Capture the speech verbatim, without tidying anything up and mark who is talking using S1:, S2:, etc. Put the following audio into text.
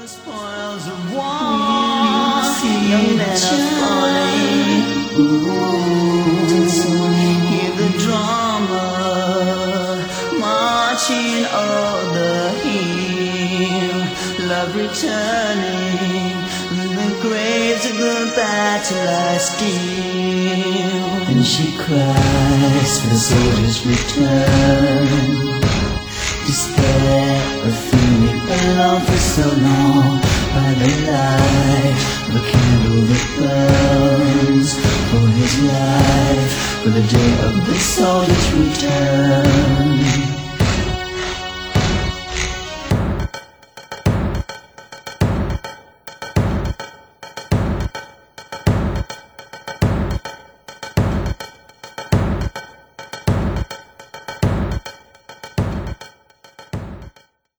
S1: The spoils of war, young men are falling. Hear the drama marching o'er the hill. Love returning, the graves of the battle are still. And she cries for the soldiers' return. Despair of feeling alone for so long, by the light of a candle that burns for his life, for the day of the soldier's return.